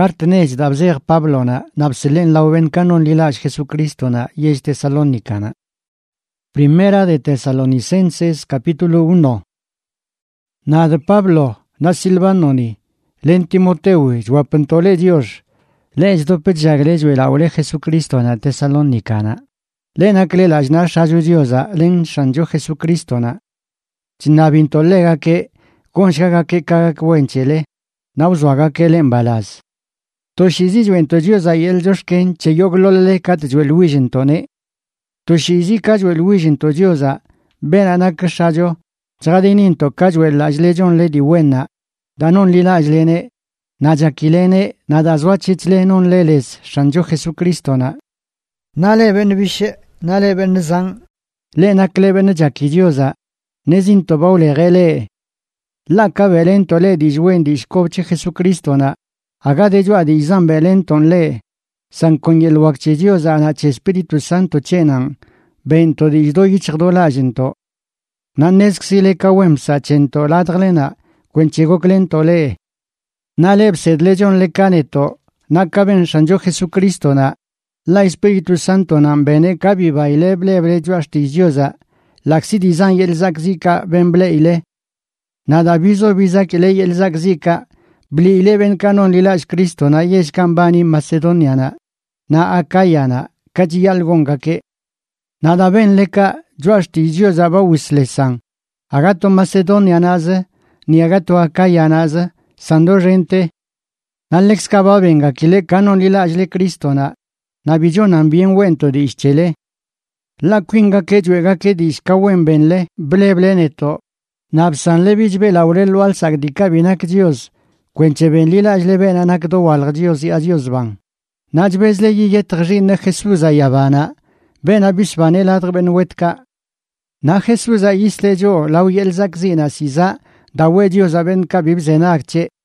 Cartnech dabzeg Pablona, nabselen lauven canon lilash Jesucristona y es Tesalónicana. Primera de Tesalonicenses, capítulo 1. Nad Pablo, na Silvanoni, len Timoteui, juapentole Dios, lens dopet jaglejo el aule Jesucristona Tesalónicana. Len aclelaj na shayu Diosa, len shanjo Jesucristona. Chinabintolega que, conshaga que cagakwenchele, nauzuaga que len balaz. Toshizi juento Diosa y el Josken, che yoglole kat juel wijentone. Toshizi kajuel wijento Diosa, ben anak shayo, Zadininto kajuel lajlejon le diwena, danon lila ajlene, najakilene, nadazwachitle non leles, shanjo Jesucristona. Nale ben vishe, nale ben zang, le nakle ben jakidiosa, nezinto baule gele. La cabelento le dijwen dishkovche Jesucristona, agade jua di zambelenton le, san conyel wakche Diosa nache Espíritu Santo chenan, bento dijdoichrdolajento. Nanesxile kawemsa chento ladrlena, cuenchegoclento le. Nalebsed lejon le caneto, nakaben shanjo Jesucristona, la Espíritu Santo nan bene kabiba ile bleble juastiziosa, laxidizan yelzakzika ben bleile. Nada bizo bizak ile yelzakzika, bli ile ben canon lilash Cristona yeskambani Macedoniana, na Acayana, kachiyalgonga que. Nada ben leka, juastiziosa bawislesan, agato Macedonianaze, ni agato Acayanaze, sando gente. Nalex venga kile canon lilash le Cristona, nabijonan bien wento di ischele. La quinga que juega que discawen benle, blebleneto. Nabsan le bijbe laurelo al sagdika binak Dios, cuenche ben lila le ben anakdo walg Dios y adios van. Najbez le yiyet rjin Jesús ayabana, ben abisbane ladr ben wetka. Na Jesús ayisle jo, lau yelzak zina siza, dawe Dios aben kabib zenakche,